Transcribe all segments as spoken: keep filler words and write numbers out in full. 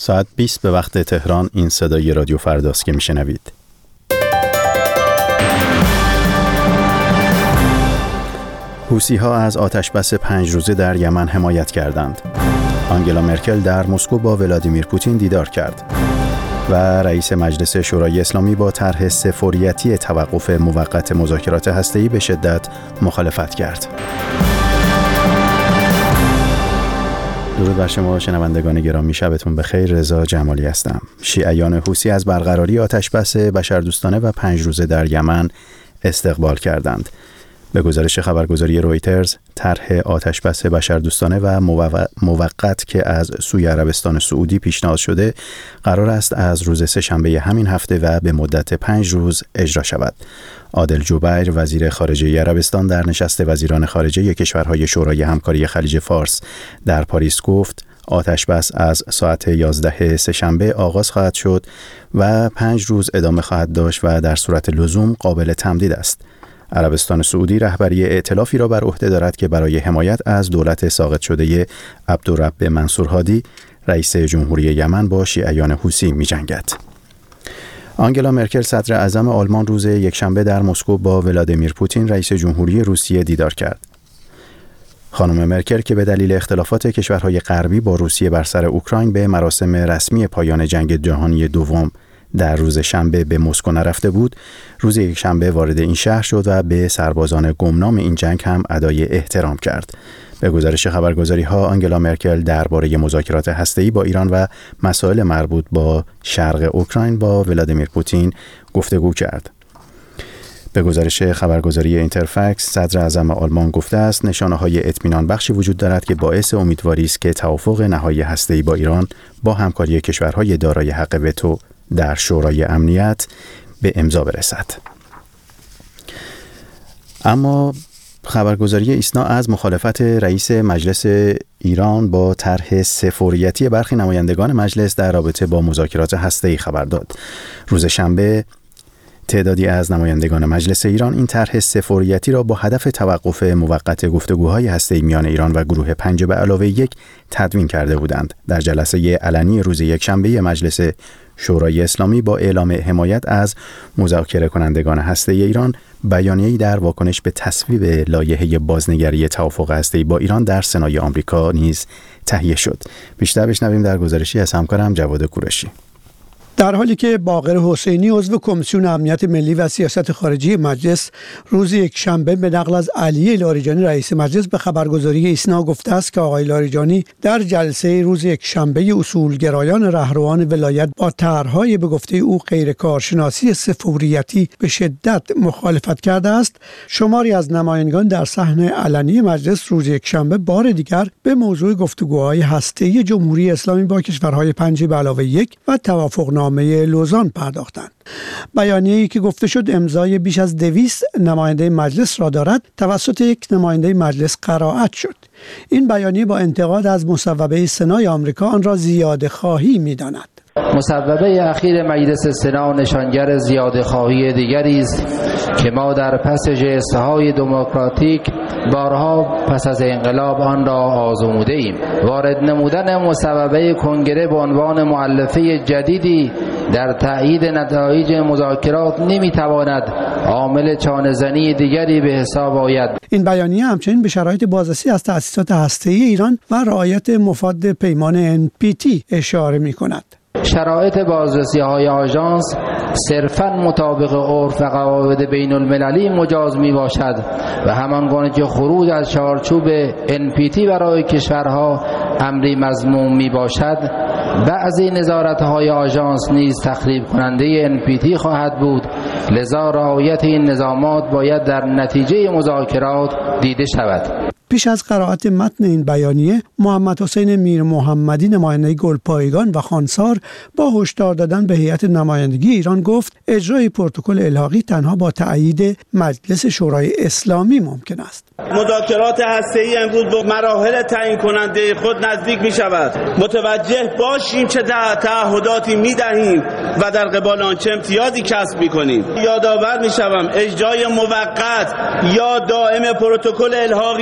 ساعت بیست به وقت تهران. این صدای رادیو فرداست که میشنوید. حوثی‌ها از آتشبس پنج روزه در یمن حمایت کردند. آنگلا مرکل در مسکو با ولادیمیر پوتین دیدار کرد و رئیس مجلس شورای اسلامی با طرح سه‌فوریتی توقف موقت مذاکرات هسته‌ای به شدت مخالفت کرد. درود بر شما شنوندگان گرامی، شبتون بخیر. رضا جمالی هستم. شیعیان حوثی از برقراری آتشبس بشردوستانه و پنج روزه در یمن استقبال کردند. به گزارش خبرگزاری رویترز، طرح آتشبس بشردوستانه و موقت که از سوی عربستان سعودی پیشنهاد شده قرار است از روز سه‌شنبه همین هفته و به مدت پنج روز اجرا شود. عادل جبیر، وزیر خارجه عربستان، در نشست وزیران خارجه کشورهای شورای همکاری خلیج فارس در پاریس گفت آتشبس از ساعت یازده سه‌شنبه آغاز خواهد شد و پنج روز ادامه خواهد داشت و در صورت لزوم قابل تمدید است. عربستان سعودی رهبری ائتلافی را بر عهده دارد که برای حمایت از دولت ساقط شده عبدالرب منصور هادی، رئیس جمهوری یمن، با شیعیان حوثی می‌جنگد. آنگلا مرکل، صدر اعظم آلمان، روز یکشنبه در مسکو با ولادیمیر پوتین، رئیس جمهوری روسیه، دیدار کرد. خانم مرکل که به دلیل اختلافات کشورهای غربی با روسیه بر سر اوکراین به مراسم رسمی پایان جنگ جهانی دوم در روز شنبه به مسکو نرفته بود، روز یکشنبه وارد این شهر شد و به سربازان گمنام این جنگ هم ادای احترام کرد. به گزارش خبرگزاری‌ها، آنگلا مرکل درباره مذاکرات هسته‌ای با ایران و مسائل مربوط با شرق اوکراین با ولادیمیر پوتین گفتگو کرد. به گزارش خبرگزاری اینترفکس، صدر اعظم آلمان گفته است نشانه‌های اطمینان بخشی وجود دارد که باعث امیدواری است که توافق نهایی هسته‌ای با ایران با همکاری کشورهای دارای حق وتو در شورای امنیت به امضا برسد. اما خبرگزاری ایسنا از مخالفت رئیس مجلس ایران با طرح سه‌فوریتی برخی نمایندگان مجلس در رابطه با مذاکرات هسته‌ای خبر داد. روز شنبه تعدادی از نمایندگان مجلس ایران این طرح سه‌فوریتی را با هدف توقف موقت گفتگوهای هسته‌ای میان ایران و گروه پنج به علاوه یک تدوین کرده بودند. در جلسه علنی روز یکشنبه مجلس شورای اسلامی با اعلام حمایت از مذاکره کنندگان هسته‌ای ایران، بیانیه‌ای در واکنش به تصویب لایحه بازنگری توافق هسته‌ای با ایران در سنای آمریکا نیز تهیه شد. بیشتر بشنویم در گزارشی از همکارم جواد کوروشی. در حالی که باقر حسینی، عضو کمیسیون امنیت ملی و سیاست خارجی مجلس، روز یکشنبه به نقل از علی لاریجانی رئیس مجلس به خبرگزاری ایسنا گفته است که آقای لاریجانی در جلسه روز یکشنبه اصولگرایان رهروان ولایت با طرح‌های به گفته او غیر کارشناسی سه‌فوریتی به شدت مخالفت کرده است، شماری از نمایندگان در صحن علنی مجلس روز یکشنبه بار دیگر به موضوع گفتگوهای هسته‌ای جمهوری اسلامی با کشورهای پنج به علاوه یک و توافقنامه لوزان پرداختند. بیانیه‌ای که گفته شد امضای بیش از دویست نماینده مجلس را دارد، توسط یک نماینده مجلس قرائت شد. این بیانیه با انتقاد از مصوبه سنای آمریکا آن را زیاده خواهی می‌داند. مصوبه اخیر مجلس سنا نشانگر زیاده خواهی دیگری است که ما در پس ژست‌های دموکراتیک بارها پس از انقلاب آن را آزموده ایم. وارد نمودن مصوبه کنگره به عنوان مؤلفه جدیدی در تأیید نتایج مذاکرات نمیتواند عامل چانه‌زنی دیگری به حساب آید. این بیانیه همچنین به شرایط بازرسی از تأسیسات هسته‌ای ایران و رعایت مفاد پیمان ان پی تی اشاره می‌کند. شرایط بازرسی‌های آژانس صرفاً مطابق عرف و قواعد بین المللی مجاز می باشد و همانگونه که خروج از چارچوب ان پی تی برای کشورها امری مذموم می باشد، بعضی نظارت‌های آژانس نیز تخریب کننده ان پی تی خواهد بود. لذا رعایت این نظامات باید در نتیجه مذاکرات دیده شود. پیش از قرائت متن این بیانیه، محمد حسین میر محمدی، نماینده گلپایگان و خانسار، با هشدار دادن به هیئت نمایندگی ایران گفت اجرای پروتکل الحاقی تنها با تأیید مجلس شورای اسلامی ممکن است. مذاکرات هسته‌ای امروز به مراحل تعیین کننده خود نزدیک می شود. متوجه باشیم چه تعهداتی می دهیم و در قبال آن چه امتیازی کسب می کنیم. یادآور می شوم اجرای موقت یا دائم پروتکل الحاقی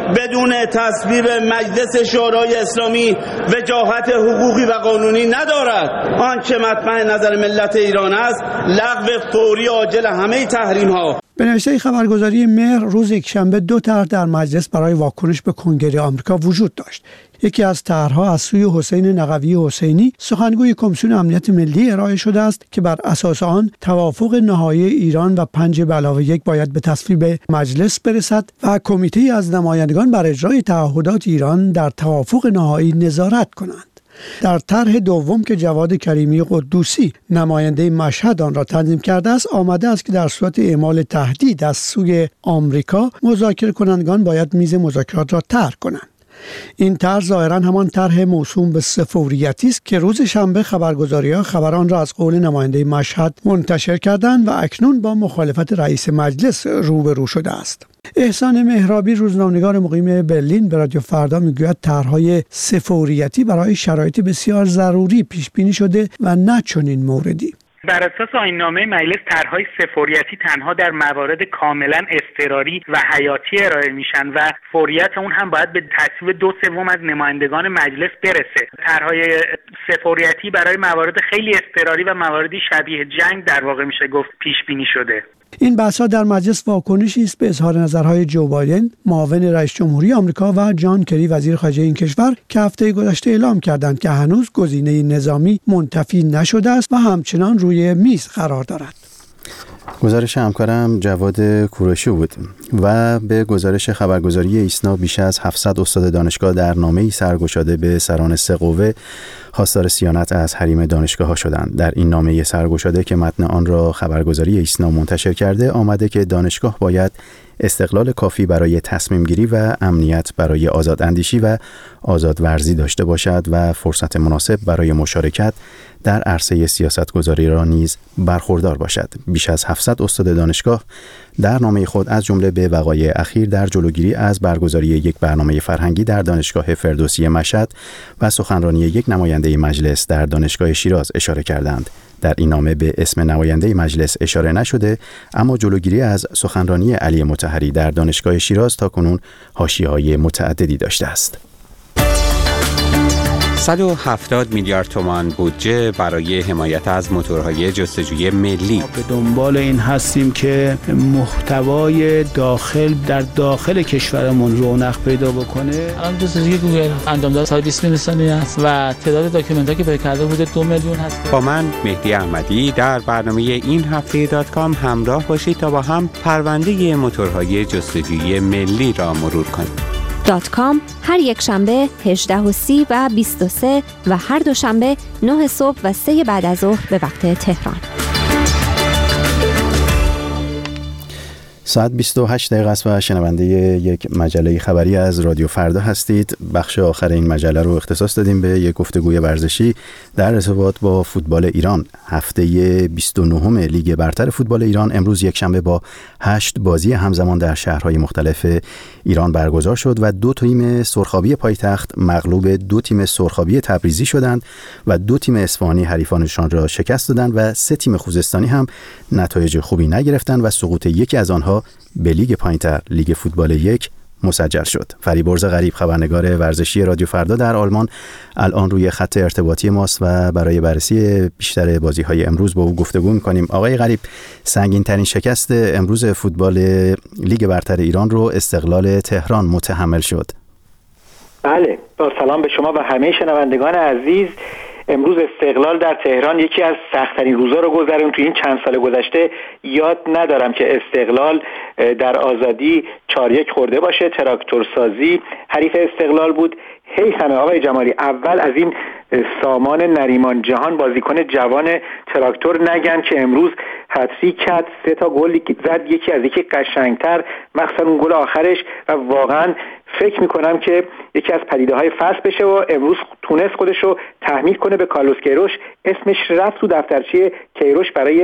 بدون تصویب مجلس شورای اسلامی وجاهت حقوقی و قانونی ندارد. آنچه مطمع نظر ملت ایران است لغو فوری عاجل همه تحریم ها. به نوشته خبرگزاری مهر روز یکشنبه دو طرح در مجلس برای واکنش به کنگره آمریکا وجود داشت. یکی از طرحها از سوی حسین نقوی حسینی سخنگوی کمیسیون امنیت ملی ارائه شده است که بر اساس آن توافق نهایی ایران و پنج به علاوه یک باید به تصویب مجلس برسد و کمیته از نمایندگان بر اجرای تعهدات ایران در توافق نهایی نظارت کنند. در طرح دوم که جواد کریمی قدوسی نماینده مشهد آن را تنظیم کرده است آمده است که در صورت اعمال تهدید از سوی آمریکا مذاکره کنندگان باید میز مذاکرات را طرح کنند. این طرح ظاهرا همان طرح موسوم به سفوریتی است که روز شنبه خبرگزاری‌ها خبر آن را از قول نماینده مشهد منتشر کردند و اکنون با مخالفت رئیس مجلس روبرو شده است. احسان مهرابی روزنامه‌نگار مقیم برلین به رادیو فردا میگوید طرح‌های سفوریتی برای شرایط بسیار ضروری پیش بینی شده و نه چنین موردی. بر اساس آیین‌نامه مجلس طرح‌های سفوریتی تنها در موارد کاملا اضطراری و حیاتی ارائه میشن و فوریت اون هم باید به تصویب دو سوم از نمایندگان مجلس برسه. طرح‌های سفوریتی برای موارد خیلی اضطراری و مواردی شبیه جنگ در واقع میشه گفت پیش بینی شده. این بحث‌ها در مجلس واکنشی است به اظهار نظرهای جو بایدن معاون رئیس جمهوری آمریکا و جان کری وزیر خارجه این کشور که هفته گذشته اعلام کردند که هنوز گزینه نظامی منتفی نشده است و همچنان روی میز قرار دارد. گزارش همکارم جواد کوروشی بود و به گزارش خبرگزاری ایسنا بیش از هفتصد استاد دانشگاه در نامه‌ای سرگشاده به سران سه قوه خواستار صیانت از حریم دانشگاه‌ها شدند. در این نامه سرگشاده که متن آن را خبرگزاری ایسنا منتشر کرده آمده که دانشگاه باید استقلال کافی برای تصمیم گیری و امنیت برای آزاد اندیشی و آزاد ورزی داشته باشد و فرصت مناسب برای مشارکت در عرصه سیاست گذاری را نیز برخوردار باشد. بیش از هفتصد استاد دانشگاه در نامه خود از جمله به وقایع اخیر در جلوگیری از برگزاری یک برنامه فرهنگی در دانشگاه فردوسی مشهد و سخنرانی یک نماینده مجلس در دانشگاه شیراز اشاره کردند. در این نامه به اسم نماینده مجلس اشاره نشده، اما جلوگیری از سخنرانی علی مطهری در دانشگاه شیراز تاکنون حاشیه‌های متعددی داشته است. صد و هفتاد میلیارد تومان بودجه برای حمایت از موتورهای جستجوی ملی. به دنبال این هستیم که محتوای داخل در داخل کشورمون رونق پیدا بکنه. الان جستجوی گوگل انجام داده صد و بیست میلیون است و تعداد داکیومنت‌ها که پیدا کرده حدود دو میلیون هست. با من مهدی احمدی در برنامه این هفته دات کام همراه باشید تا با هم پرونده موتورهای جستجوی ملی را مرور کنیم. دات کام هر یک شنبه هجده و سی و بیست و سه و هر دو شنبه نه صبح و سه بعد از ظهر به وقت تهران. ساعت بیست و هشت دقیقه است و شنونده یک مجله خبری از رادیو فردا هستید. بخش آخر این مجله رو اختصاص دادیم به یک گفتگوی ورزشی در ارتباط با فوتبال ایران. هفته بیست و نهم لیگ برتر فوتبال ایران امروز یک شنبه با هشت بازی همزمان در شهرهای مختلف ایران برگزار شد و دو تیم سرخابی پایتخت مغلوب دو تیم سرخابی تبریزی شدند و دو تیم اصفهانی حریفانشان را شکست دادند و سه تیم خوزستانی هم نتایج خوبی نگرفتند و سقوط یکی از آنها به لیگ پایین‌تر لیگ فوتبال یک مسجل شد. فریبرز غریب خبرنگار ورزشی رادیو فردا در آلمان الان روی خط ارتباطی ماست و برای بررسی بیشتر بازی‌های امروز با او گفتگو می‌کنیم. آقای غریب، سنگین‌ترین شکست امروز فوتبال لیگ برتر ایران رو استقلال تهران متحمل شد. بله، با سلام به شما و همه شنوندگان عزیز. امروز استقلال در تهران یکی از سخت‌ترین روزا رو گذروند. تو این چند سال گذشته یاد ندارم که استقلال در آزادی چهار یک خورده باشه. تراکتورسازی حریف استقلال بود. حیفمه آقای جمالی اول از این سامان نریمان جهان بازیکن جوان تراکتور نگن که امروز هتریک کرد، سه تا گل زد، یکی از یکی قشنگتر، مخصوصا اون گل آخرش، و واقعا فکر میکنم که یکی از پدیده‌های فصل بشه و امروز تونست خودش رو تحمیل کنه به کارلوس کیروش. اسمش رفت تو دفترچه کیروش برای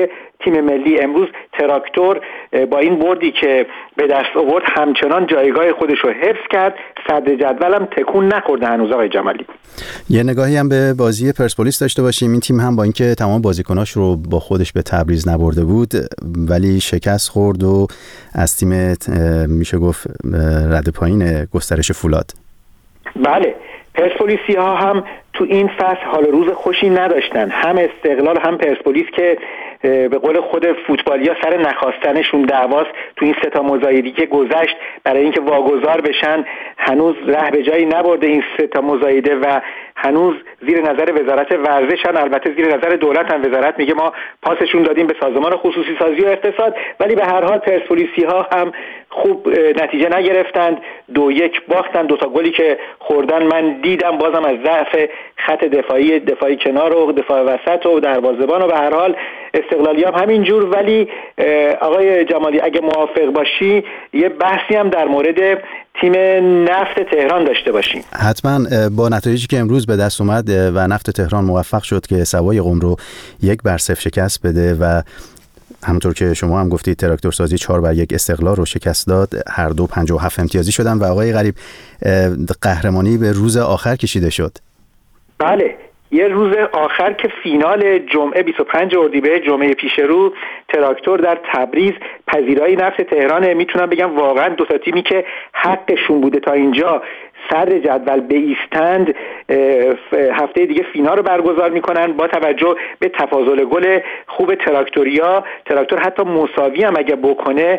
تیم ملی. امروز تراکتور با این بردی که به دست آورد همچنان جایگاه خودش رو حفظ کرد، صدر جدولم تکون نخورده هنوز. آقای جمالی، یه نگاهی هم به بازی پرسپولیس داشته باشیم. این تیم هم با اینکه تمام بازیکناش رو با خودش به تبریز نبرده بود ولی شکست خورد و از تیم میشه گفت رده پایین گسترش فولاد. بله، پرسپولیسی ها هم تو این فصل حال روز خوشی نداشتن، هم استقلال هم پرسپولیس که به قول خود فوتبالیا سر نخواستنشون دعواست تو این سه تا مزایده‌ای که گذشت برای اینکه واگذار بشن. هنوز ره به جایی نبرده این سه تا مزایده و هنوز زیر نظر وزارت ورزشن، البته زیر نظر دولت هم. وزارت میگه ما پاسشون دادیم به سازمان خصوصی سازی و اقتصاد، ولی به هر حال پرسپولیسی ها هم خوب نتیجه نگرفتند، دو یک باختن. دو تا گلی که خوردن من دیدم بازم از ضعف خط دفاعی دفاعی کنار و دفاع وسط و دروازه‌بان و به هر حال استقلالی هم همینجور. ولی آقای جمالی اگه موافق باشی یه بحثی هم در مورد تیم نفت تهران داشته باشیم. حتما. با نتایجی که امروز به دست اومد و نفت تهران موفق شد که سوای قم رو یک بر صفر شکست بده و همونطور که شما هم گفتید تراکتور سازی چهار بر یک استقلال رو شکست داد، هر دو پنجاه و هفت امتیازی شدن و آقای غریب قهرمانی به روز آخر کشیده شد. بله، یه روز آخر که فینال جمعه بیست و پنج اردیبهشت جمعه پیش رو تراکتور در تبریز پذیرای نفت تهران. میتونم بگم واقعا دو تا تیمی که حقشون بوده تا اینجا صدر جدول بایستند هفته دیگه فینال رو برگزار میکنن. با توجه به تفاضل گل خوب تراکتوریا، تراکتور حتی مساوی هم اگه بکنه،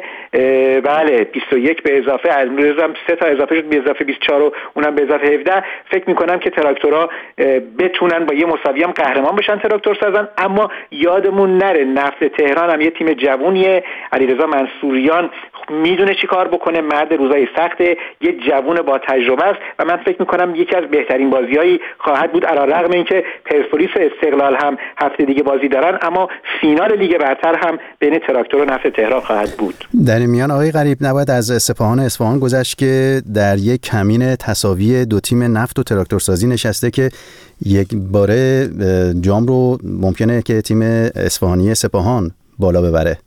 بله بیست و یک به اضافه از هم سه تا اضافه شد به اضافه بیست و چهار و اونم به اضافه هفده، فکر میکنم که تراکتورها بتونن با یه مساوی هم قهرمان بشن تراکتور سازن. اما یادمون نره نفت تهران هم یه تیم جوونیه، علیرضا منصوریان میدونه چی کار بکنه، مرد روزای سخته، یه جوون با تجربه است و من فکر میکنم یکی از بهترین بازیایی خواهد بود، علیرغم اینکه پرسپولیس و استقلال هم هفته دیگه بازی دارن، اما فینال لیگ برتر هم بین تراکتور و نفت تهران خواهد بود. در این میان آقای غریب نباید از سپاهان اصفهان گذشت که در یک کمین تساوی دو تیم نفت و تراکتور سازی نشسته که یک باره جام رو ممکنه که تیم اصفهانی سپاهان بالا ببره.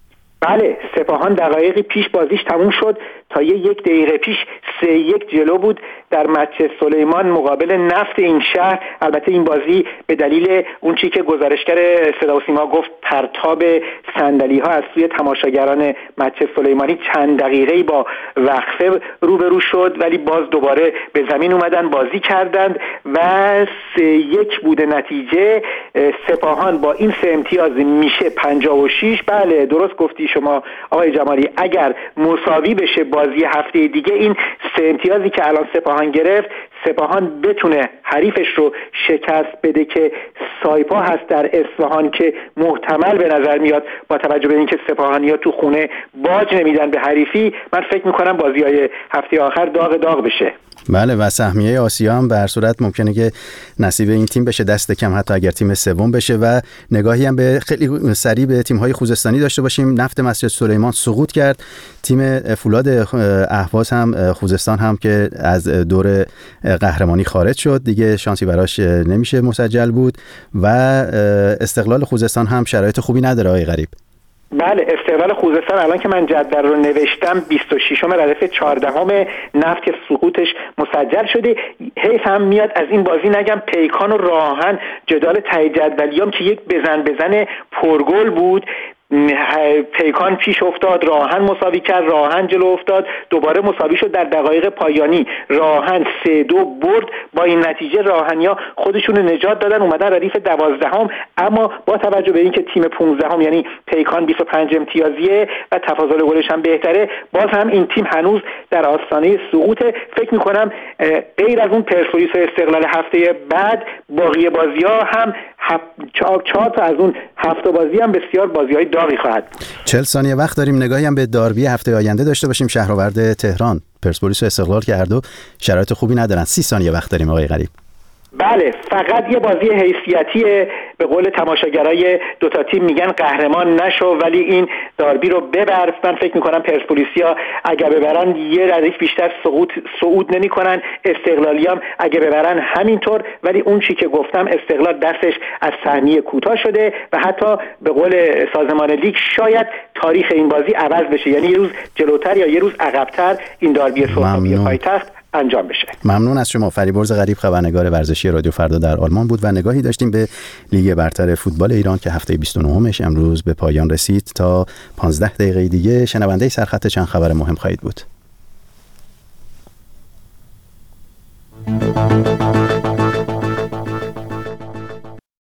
بله، سپاهان دقایقی پیش بازیش تموم شد، تا یه یک دقیقه پیش سه یک جلو بود در مچ سلیمان مقابل نفت این شهر. البته این بازی به دلیل اون چیزی که گزارشگر صدا و سیما گفت پرتاب صندلی ها از سوی تماشاگران مچ سلیمانی چند دقیقه‌ای با وقفه روبرو شد، ولی باز دوباره به زمین اومدن بازی کردند و سه یک بوده نتیجه. سپاهان با این سه امتیاز میشه پنجاه و شش. بله درست گفتی شما آقای جمالی، اگر مساوی بشه بازی هفته دیگه این سه امتیازی که الان سپاهان گرفت، سپاهان بتونه حریفش رو شکست بده که سایپا هست در اصفهان که محتمل به نظر میاد با توجه به اینکه سپاهانی‌ها تو خونه باج نمیدن به حریفی. من فکر میکنم بازی‌های هفته آخر داغ داغ بشه. بله و سهمیه آسیا هم به هر صورت ممکنه که نصیب این تیم بشه، دست کم حتی اگر تیم سوم بشه. و نگاهی هم به خیلی سریع به تیم‌های خوزستانی داشته باشیم. نفت مسجد سلیمان سقوط کرد، تیم فولاد اهواز هم خوزستان هم که از دور قهرمانی خارج شد، دیگه شانسی براش نمیشه مسجل بود و استقلال خوزستان هم شرایط خوبی نداره آقای غریب. بله، استقلال خوزستان الان که من جدول رو نوشتم بیست و ششم ردیف چهاردهم نفت که سقوطش مسجل شده. حیف هم میاد از این بازی نگم پیکان و راهن جدال ته جدولیام که یک بزن بزن پرگل بود، پیکان پیش افتاد، راهن مساوی کرد، راهن جلو افتاد، دوباره مساوی شد در دقایق پایانی، راهن سه دو برد. با این نتیجه راهنیا خودشون نجات دادن، اومدن ردیف دوازدهم. اما با توجه به اینکه تیم پانزدهم یعنی پیکان بیست و پنج امتیازیه و تفاضل گلش هم بهتره، باز هم این تیم هنوز در آستانه سقوط. فکر میکنم غیر از اون پرسپولیس و استقلال هفته بعد باقی بازی‌ها هم چهار چهار تا از اون هفت بازی هم بسیار بازی‌های داغی خواهد. چهل ثانیه وقت داریم. نگاهی هم به داربی هفته آینده داشته باشیم. شهرآورد تهران، پرسپولیس و استقلال که هر دو شرایط خوبی ندارن. سی ثانیه وقت داریم آقای غریب. بله، فقط یه بازی حیثیتی به قول تماشاگرای دو تا تیم میگن قهرمان نشو ولی این داربی رو ببر. من فکر میکنم پرسپولیسیا اگه ببرن یه ردیف بیشتر صعود صعود نمیکنن، استقلالی هم اگه ببرن همینطور. ولی اون چی که گفتم استقلال دستش از سهمیه کوتاه شده و حتی به قول سازمان لیگ شاید تاریخ این بازی عوض بشه، یعنی یه روز جلوتر یا یه روز عقب‌تر این داربی سلطانی پایتخت انجام بشه. ممنون از شما. فریبرز غریب، خبرنگار ورزشی رادیو فردا در آلمان بود و نگاهی داشتیم به لیگ برتر فوتبال ایران که هفته بیست و نهمش امروز به پایان رسید. تا پانزده دقیقه دیگه شنونده سرخط چند خبر مهم خواهید بود.